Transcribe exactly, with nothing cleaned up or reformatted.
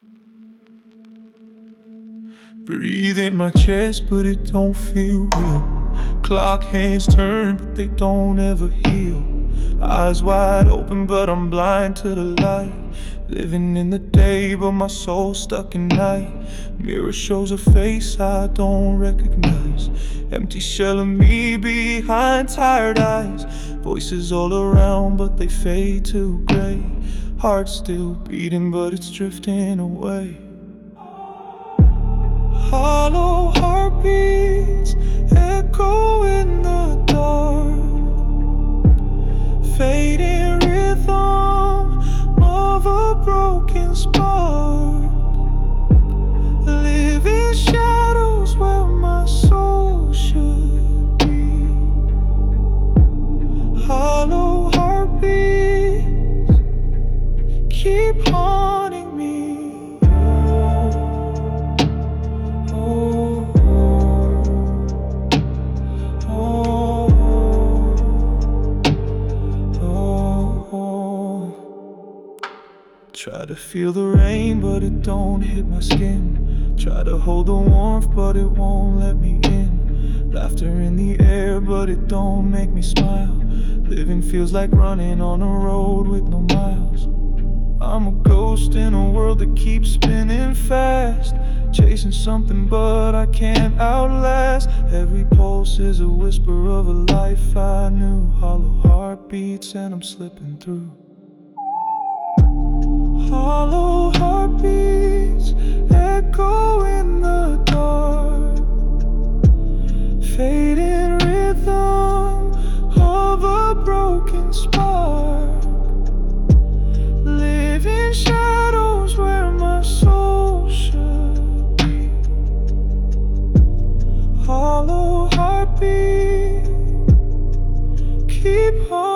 Breathe in my chest, but it don't feel real. Clock hands turn, but they don't ever heal. Eyes wide open, but I'm blind to the light. Living in the day, but my soul's stuck in night. Mirror shows a face I don't recognize. Empty shell of me behind tired eyes. Voices all around, but they fade to gray. Heart still beating, but it's drifting away. Hollow heartbeats echo in the dark. Fading rhythm of a broken spark. Living shadows where my soul should be. Hollow heartbeats keep haunting me. Try to feel the rain, but it don't hit my skin. Try to hold the warmth, but it won't let me in. Laughter in the air, but it don't make me smile. Living feels like running on a road with no miles. I'm a ghost in a world that keeps spinning fast. Chasing something, but I can't outlast. Every pulse is a whisper of a life I knew. Hollow heartbeats and I'm slipping through. Hollow heartbeats echo in the dark. Fading rhythm of a broken spark. Living shadows where my soul should be. Hollow heartbeat keep on.